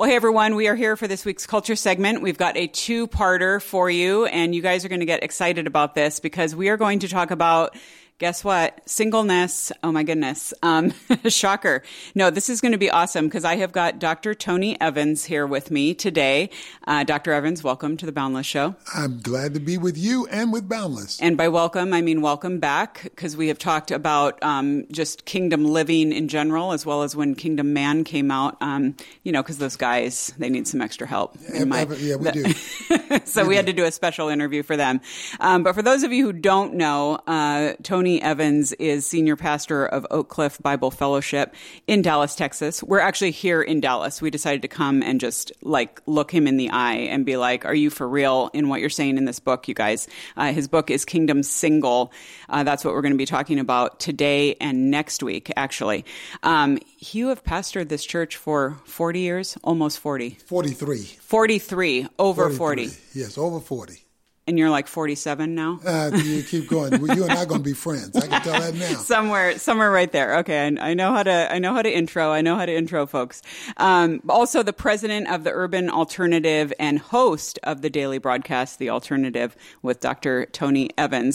Well, hey, everyone. We are here for this week's culture segment. We've got a two-parter for you, and you guys are going to get excited about this because we are going to talk about, guess what? Singleness. Oh, my goodness. Shocker. No, this is going to be awesome because I have got Dr. Tony Evans here with me today. Dr. Evans, welcome to the Boundless Show. I'm glad to be with you and with Boundless. And by welcome, I mean welcome back because we have talked about just kingdom living in general, as well as when Kingdom Man came out, because those guys, they need some extra help. Yeah, we do. So we had to do a special interview for them. But for those of you who don't know, Tony Evans is senior pastor of Oak Cliff Bible Fellowship in Dallas, Texas. We're actually here in Dallas. We decided to come and just look him in the eye and be like, are you for real in what you're saying in this book, you guys? His book is Kingdom Single. That's what we're going to be talking about today and next week, actually. You have pastored this church for 40 years, almost 40. 43. 43, over 40. Yes, over 40. And you're like 47 now? You keep going. You and I are going to be friends. I can tell that now. Somewhere right there. Okay, I know how to intro. I know how to intro folks. Also, the president of the Urban Alternative and host of the daily broadcast, The Alternative, with Dr. Tony Evans.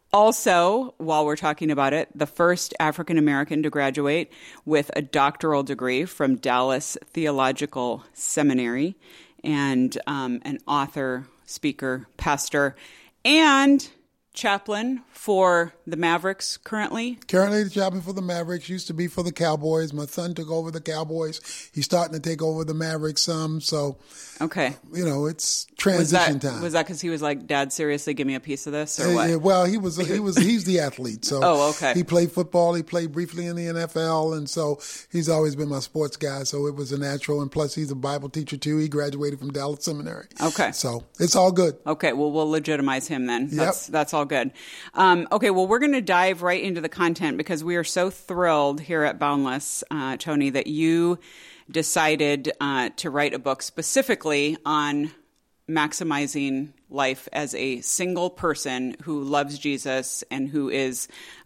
Also, while we're talking about it, the first African American to graduate with a doctoral degree from Dallas Theological Seminary, and an author, speaker, pastor, and chaplain for the Mavericks currently. Currently the chaplain for the Mavericks, used to be for the Cowboys. My son took over the Cowboys. He's starting to take over the Mavericks some. So, okay, it's transition time. Was that because he was like, Dad, seriously, give me a piece of this, or what? Well, he's the athlete. So okay. He played football. He played briefly in the NFL. And so he's always been my sports guy. So it was a natural. And plus he's a Bible teacher too. He graduated from Dallas Seminary. Okay. So it's all good. Okay. Well, we'll legitimize him then. Yep. That's all good. Okay. Well, we're going to dive right into the content because we are so thrilled here at Boundless, Tony, that you decided to write a book specifically on maximizing life as a single person who loves Jesus and who is,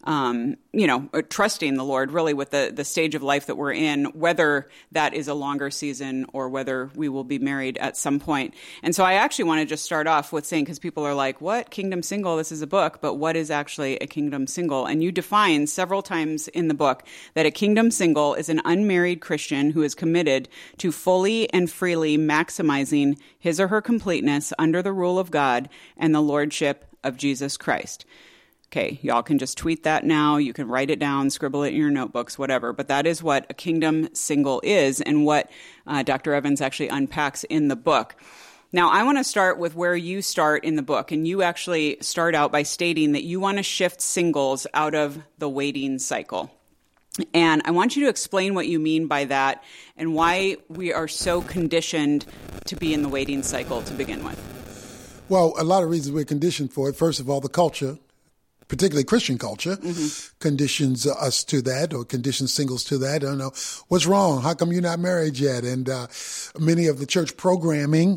trusting the Lord really with the stage of life that we're in, whether that is a longer season or whether we will be married at some point. And so I actually want to just start off with saying, because people are like, what? Kingdom single? This is a book, but what is actually a kingdom single? And you define several times in the book that a kingdom single is an unmarried Christian who is committed to fully and freely maximizing his or her completeness under the rule of God and the lordship of Jesus Christ. Okay, y'all can just tweet that now. You can write it down, scribble it in your notebooks, whatever. But that is what a kingdom single is and what Dr. Evans actually unpacks in the book. Now, I want to start with where you start in the book. And you actually start out by stating that you want to shift singles out of the waiting cycle. And I want you to explain what you mean by that and why we are so conditioned to be in the waiting cycle to begin with. Well, a lot of reasons we're conditioned for it. First of all, the culture, particularly Christian culture, conditions us to that, or conditions singles to that. I don't know, what's wrong? How come you're not married yet? And many of the church programming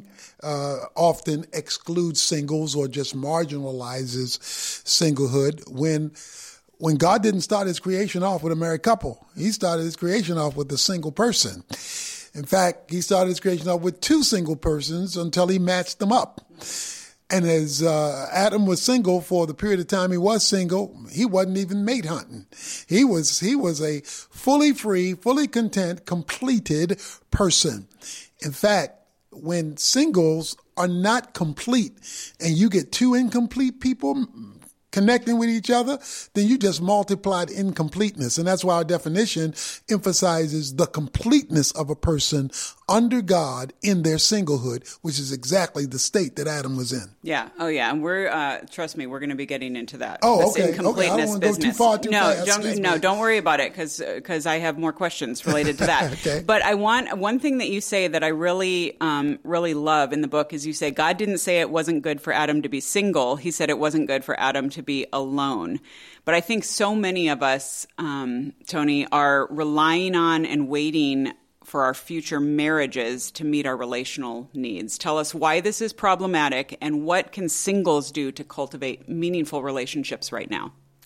often excludes singles or just marginalizes singlehood when God didn't start his creation off with a married couple. He started his creation off with a single person. In fact, he started his creation off with two single persons until he matched them up. And as Adam was single for the period of time he was single, he wasn't even mate hunting. He was a fully free, fully content, completed person. In fact, when singles are not complete and you get two incomplete people connecting with each other, then you just multiplied incompleteness. And that's why our definition emphasizes the completeness of a person under God in their singlehood, which is exactly the state that Adam was in. Yeah. Oh, yeah. And we're, trust me, we're going to be getting into that. Oh, okay. Incompleteness I don't want to go too far too fast. Don't worry about it because I have more questions related to that. Okay. But I want one thing that you say that I really love in the book is you say God didn't say it wasn't good for Adam to be single. He said it wasn't good for Adam to be alone. But I think so many of us, Tony, are relying on and waiting for our future marriages to meet our relational needs. Tell us why this is problematic and what can singles do to cultivate meaningful relationships right now?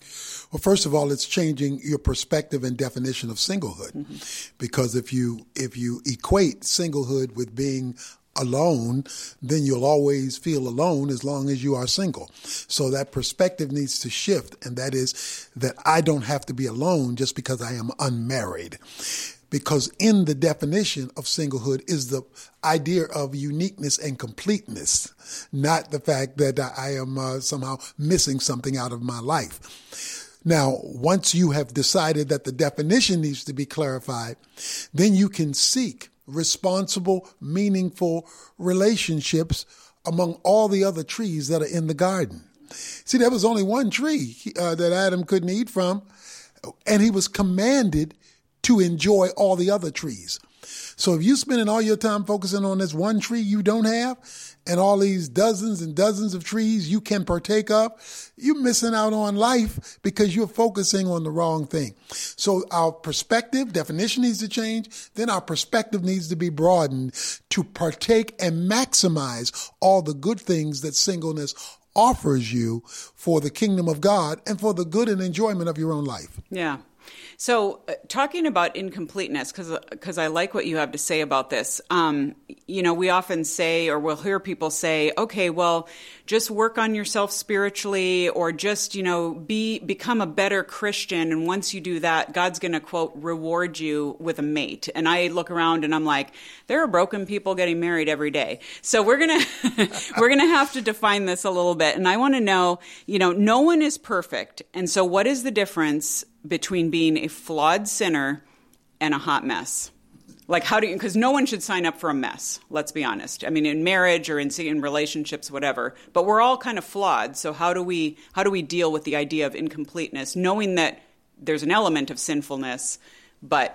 Well, first of all, it's changing your perspective and definition of singlehood, because if you equate singlehood with being alone, then you'll always feel alone as long as you are single. So that perspective needs to shift, and that is that I don't have to be alone just because I am unmarried. Because in the definition of singlehood is the idea of uniqueness and completeness, not the fact that I am somehow missing something out of my life. Now, once you have decided that the definition needs to be clarified, then you can seek responsible, meaningful relationships among all the other trees that are in the garden. See, there was only one tree that Adam couldn't eat from, and he was commanded to enjoy all the other trees. So if you're spending all your time focusing on this one tree you don't have, and all these dozens and dozens of trees you can partake of, you're missing out on life because you're focusing on the wrong thing. So our perspective, definition needs to change. Then our perspective needs to be broadened to partake and maximize all the good things that singleness offers you for the kingdom of God and for the good and enjoyment of your own life. Yeah. So talking about incompleteness, because I like what you have to say about this, we often say, or we'll hear people say, okay, well, just work on yourself spiritually, or just, become a better Christian. And once you do that, God's going to, quote, reward you with a mate. And I look around and I'm like, there are broken people getting married every day. So we're going to have to define this a little bit. And I want to know, no one is perfect. And so what is the difference between being a flawed sinner and a hot mess? Like, because no one should sign up for a mess, let's be honest. I mean, in marriage or in relationships, whatever, but we're all kind of flawed. So how do we deal with the idea of incompleteness, knowing that there's an element of sinfulness, but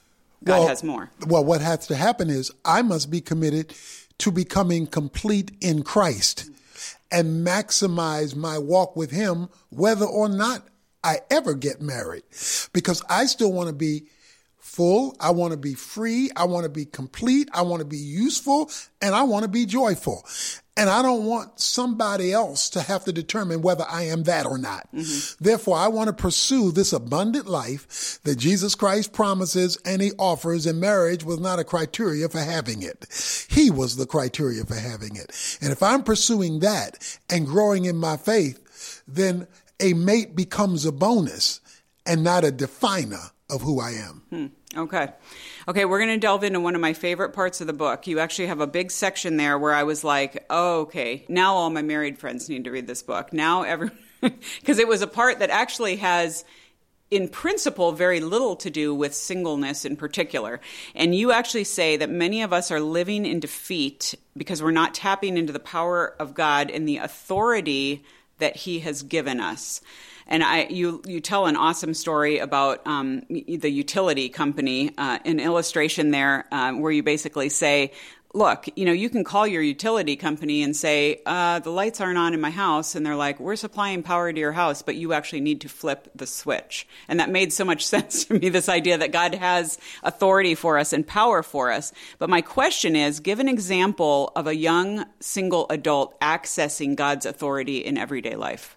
God has more? Well, what has to happen is I must be committed to becoming complete in Christ and maximize my walk with him, whether or not I ever get married, because I still want to be full. I want to be free. I want to be complete. I want to be useful, and I want to be joyful. And I don't want somebody else to have to determine whether I am that or not. Mm-hmm. Therefore, I want to pursue this abundant life that Jesus Christ promises and he offers, and marriage was not a criteria for having it. He was the criteria for having it. And if I'm pursuing that and growing in my faith, then a mate becomes a bonus and not a definer of who I am. Okay, we're going to delve into one of my favorite parts of the book. You actually have a big section there where I was like, oh, okay, now all my married friends need to read this book. Now because it was a part that actually has, in principle, very little to do with singleness in particular. And you actually say that many of us are living in defeat because we're not tapping into the power of God and the authority that he has given us. And you tell an awesome story about the utility company, an illustration there where you basically say, look, you can call your utility company and say, the lights aren't on in my house. And they're like, we're supplying power to your house, but you actually need to flip the switch. And that made so much sense to me, this idea that God has authority for us and power for us. But my question is, give an example of a young single adult accessing God's authority in everyday life.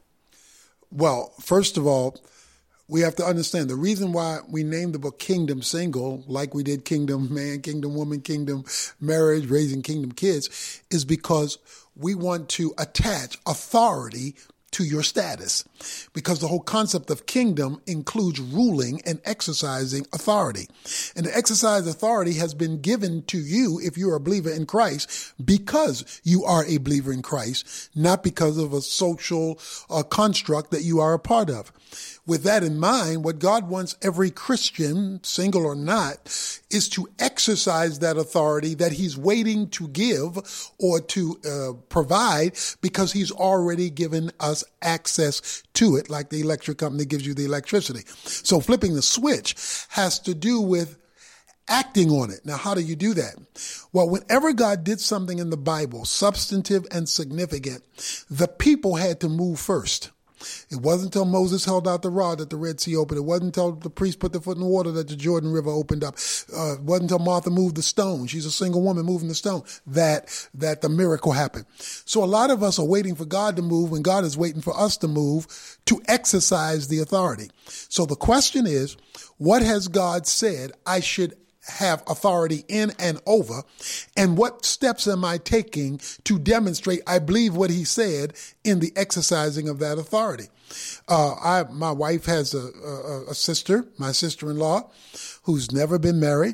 Well, first of all, we have to understand the reason why we named the book Kingdom Single, like we did Kingdom Man, Kingdom Woman, Kingdom Marriage, Raising Kingdom Kids, is because we want to attach authority to your status, because the whole concept of kingdom includes ruling and exercising authority. And to exercise authority has been given to you if you're a believer in Christ, because you are a believer in Christ, not because of a social construct that you are a part of. With that in mind, what God wants every Christian, single or not, is to exercise that authority that he's waiting to give or to provide, because he's already given us access to it, like the electric company gives you the electricity. So flipping the switch has to do with acting on it. Now, how do you do that? Well, whenever God did something in the Bible, substantive and significant, the people had to move first. It wasn't until Moses held out the rod that the Red Sea opened. It wasn't until the priest put their foot in the water that the Jordan River opened up. It wasn't until Martha moved the stone. She's a single woman moving the stone that the miracle happened. So a lot of us are waiting for God to move when God is waiting for us to move to exercise the authority. So the question is, what has God said I should have authority in and over, and what steps am I taking to demonstrate I believe what he said in the exercising of that authority? My wife has a sister, my sister-in-law, who's never been married.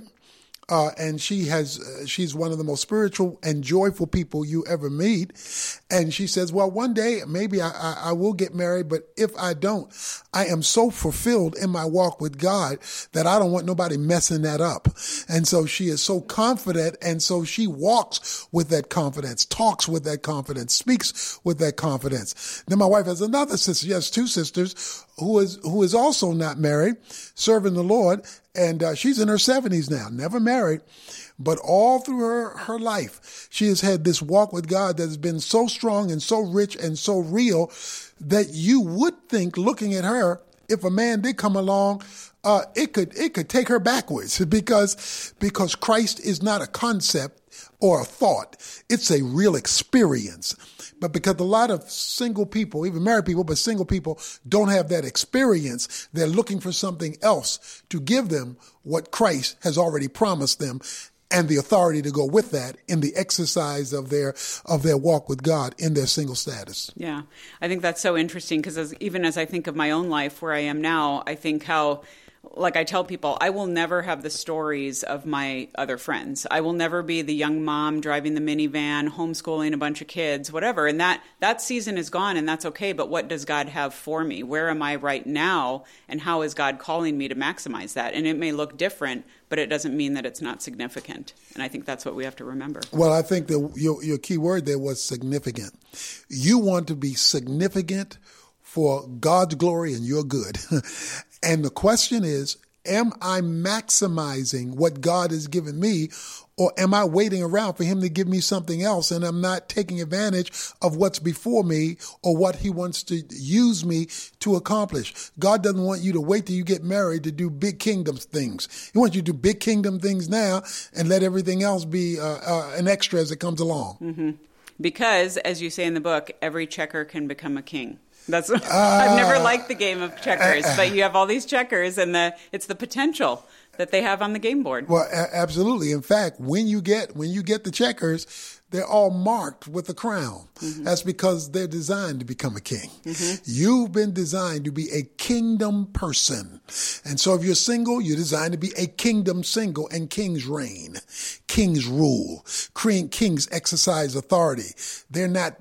And she's one of the most spiritual and joyful people you ever meet. And she says, well, one day maybe I will get married, but if I don't, I am so fulfilled in my walk with God that I don't want nobody messing that up. And so she is so confident. And so she walks with that confidence, talks with that confidence, speaks with that confidence. Then my wife has another sister. She has two sisters who is also not married, serving the Lord. And she's in her 70s now, never married, but all through her life, she has had this walk with God that has been so strong and so rich and so real that you would think, looking at her, if a man did come along, it could take her backwards because Christ is not a concept or a thought. It's a real experience. But because a lot of single people, even married people, but single people don't have that experience, they're looking for something else to give them what Christ has already promised them and the authority to go with that in the exercise of their walk with God in their single status. Yeah, I think that's so interesting because even as I think of my own life where I am now, I think how, like I tell people, I will never have the stories of my other friends. I will never be the young mom driving the minivan, homeschooling a bunch of kids, whatever. And that season is gone and that's okay. But what does God have for me? Where am I right now? And how is God calling me to maximize that? And it may look different, but it doesn't mean that it's not significant. And I think that's what we have to remember. Well, I think that your key word there was significant. You want to be significant for God's glory and your good. And the question is, am I maximizing what God has given me, or am I waiting around for him to give me something else and I'm not taking advantage of what's before me or what he wants to use me to accomplish? God doesn't want you to wait till you get married to do big kingdom things. He wants you to do big kingdom things now and let everything else be an extra as it comes along. Mm-hmm. Because, as you say in the book, every checker can become a king. That's I've never liked the game of checkers, but you have all these checkers, and it's the potential that they have on the game board. Well, absolutely. In fact, when you get the checkers, they're all marked with a crown. Mm-hmm. That's because they're designed to become a king. Mm-hmm. You've been designed to be a kingdom person. And so if you're single, you're designed to be a kingdom single, and kings reign, kings rule, kings exercise authority. They're not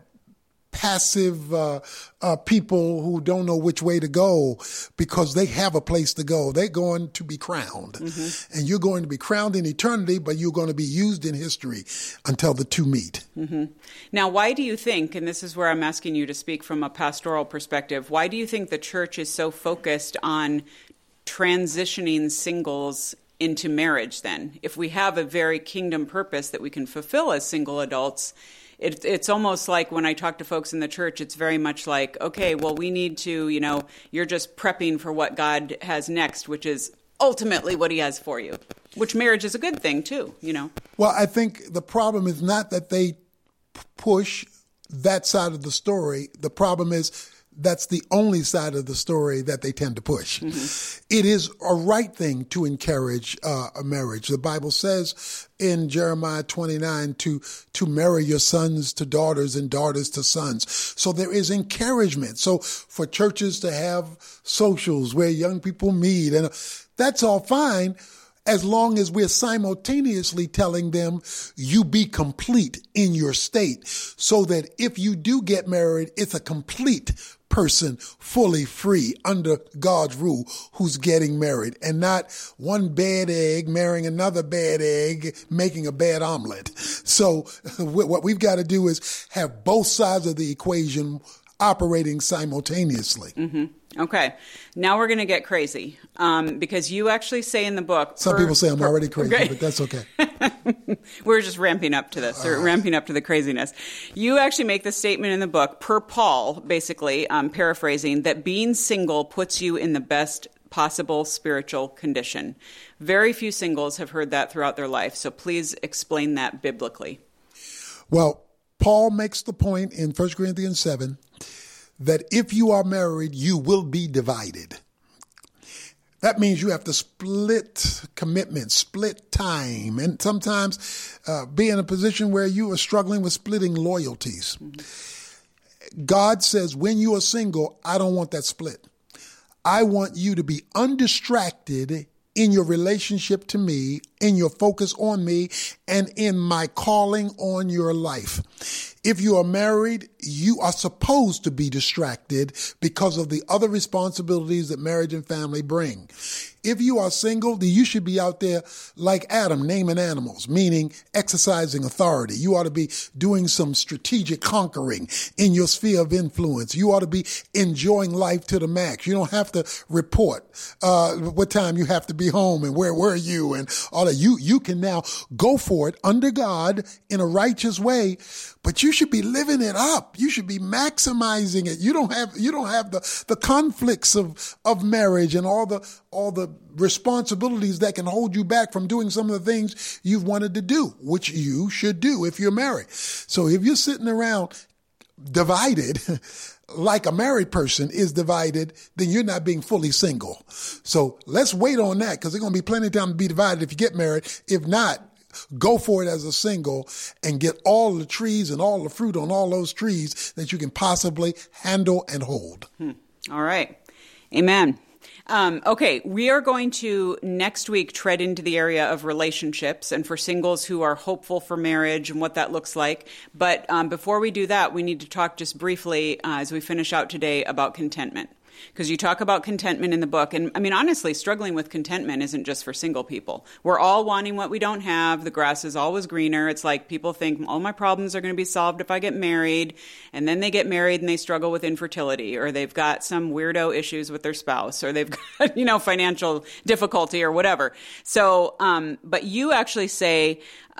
passive people who don't know which way to go because they have a place to go. They're going to be crowned. Mm-hmm. And you're going to be crowned in eternity, but you're going to be used in history until the two meet. Mm-hmm. Now, why do you think, and this is where I'm asking you to speak from a pastoral perspective, why do you think the church is so focused on transitioning singles into marriage then? If we have a very kingdom purpose that we can fulfill as single adults, it's almost like when I talk to folks in the church, it's very much like, okay, well, we need to, you're just prepping for what God has next, which is ultimately what he has for you, which marriage is a good thing too, Well, I think the problem is not that they push that side of the story. The problem is that's the only side of the story that they tend to push. Mm-hmm. It is a right thing to encourage a marriage. The Bible says in Jeremiah 29 to marry your sons to daughters and daughters to sons. So there is encouragement. So for churches to have socials where young people meet, and that's all fine, as long as we're simultaneously telling them you be complete in your state, so that if you do get married, it's a complete person, fully free under God's rule, who's getting married, and not one bad egg marrying another bad egg, making a bad omelet. So what we've got to do is have both sides of the equation operating simultaneously. Okay. Now we're going to get crazy because you actually say in the book. Some people say I'm already crazy, but that's okay. We're just ramping up to this, or ramping up to the craziness. You actually make the statement in the book, per Paul, basically, paraphrasing, that being single puts you in the best possible spiritual condition. Very few singles have heard that throughout their life, so please explain that biblically. Well, Paul makes the point in 1 Corinthians 7 that if you are married, you will be divided. That means you have to split commitment, split time, and sometimes be in a position where you are struggling with splitting loyalties. God says, when you are single, I don't want that split. I want you to be undistracted in your relationship to me, in your focus on me, and in my calling on your life. If you are married, you are supposed to be distracted because of the other responsibilities that marriage and family bring. If you are single, then you should be out there like Adam, naming animals, meaning exercising authority. You ought to be doing some strategic conquering in your sphere of influence. You ought to be enjoying life to the max. You don't have to report what time you have to be home and where were you and all that. You can now go for it under God in a righteous way, but you should be living it up. You should be maximizing it. You don't have the conflicts of marriage and all the responsibilities that can hold you back from doing some of the things you've wanted to do, which you should do if you're married. So if you're sitting around divided like a married person is divided, then you're not being fully single. So let's wait on that, because there's going to be plenty of time to be divided if you get married. If not, go for it as a single and get all the trees and all the fruit on all those trees that you can possibly handle and hold. All right. Amen. Okay, we are going to next week tread into the area of relationships and for singles who are hopeful for marriage and what that looks like. But before we do that, we need to talk just briefly as we finish out today about contentment. Because you talk about contentment in the book. And I mean, honestly, struggling with contentment isn't just for single people. We're all wanting what we don't have. The grass is always greener. It's like people think all my problems are going to be solved if I get married. And then they get married and they struggle with infertility, or they've got some weirdo issues with their spouse, or they've got, financial difficulty or whatever. So, but you actually say,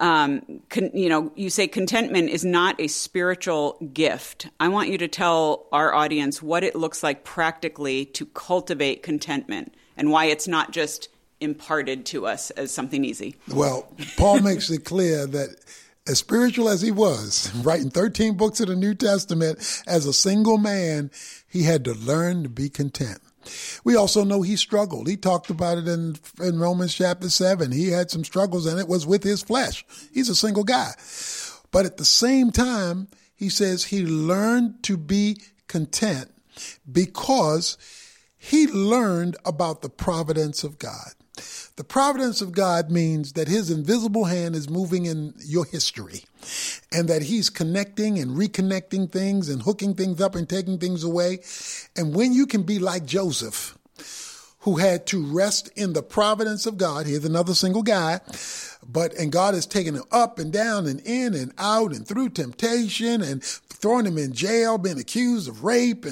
you say contentment is not a spiritual gift. I want you to tell our audience what it looks like practically to cultivate contentment and why it's not just imparted to us as something easy. Well, Paul makes it clear that as spiritual as he was, writing 13 books of the New Testament, as a single man, he had to learn to be content. We also know he struggled. He talked about it in Romans chapter 7. He had some struggles, and it was with his flesh. He's a single guy. But at the same time, he says he learned to be content because he learned about the providence of God. The providence of God means that his invisible hand is moving in your history, and that he's connecting and reconnecting things and hooking things up and taking things away. And when you can be like Joseph, who had to rest in the providence of God, here's another single guy, and God has taken him up and down and in and out and through temptation and throwing him in jail, being accused of rape,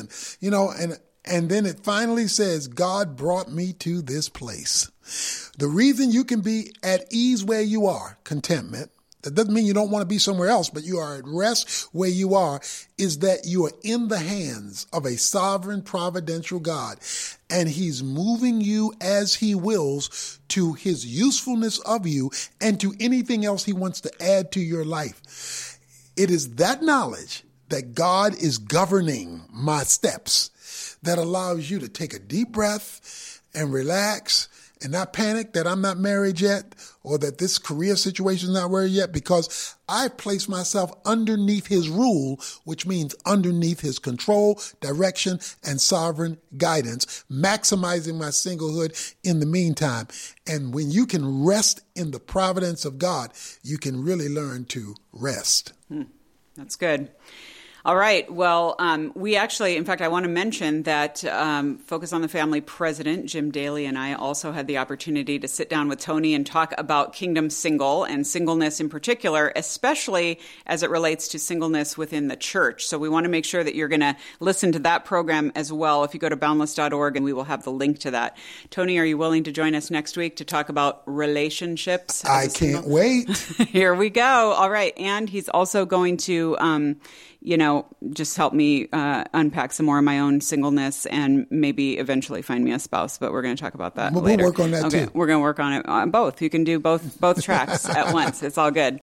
and then it finally says, God brought me to this place. The reason you can be at ease where you are, contentment, that doesn't mean you don't want to be somewhere else, but you are at rest where you are, is that you are in the hands of a sovereign providential God, and he's moving you as he wills to his usefulness of you and to anything else he wants to add to your life. It is that knowledge that God is governing my steps that allows you to take a deep breath and relax and not panic that I'm not married yet, or that this career situation is not where yet, because I place myself underneath his rule, which means underneath his control, direction, and sovereign guidance, maximizing my singlehood in the meantime. And when you can rest in the providence of God, you can really learn to rest. That's good. All right. Well, we actually, in fact, I want to mention that Focus on the Family president, Jim Daly, and I also had the opportunity to sit down with Tony and talk about Kingdom Single and singleness in particular, especially as it relates to singleness within the church. So we want to make sure that you're going to listen to that program as well. If you go to boundless.org, and we will have the link to that. Tony, are you willing to join us next week to talk about relationships? I can't wait. Here we go. All right. And he's also going to, just help me unpack some more of my own singleness and maybe eventually find me a spouse. But we're going to talk about that later. We'll work on that too. We're going to work on it both. You can do both tracks at once. It's all good.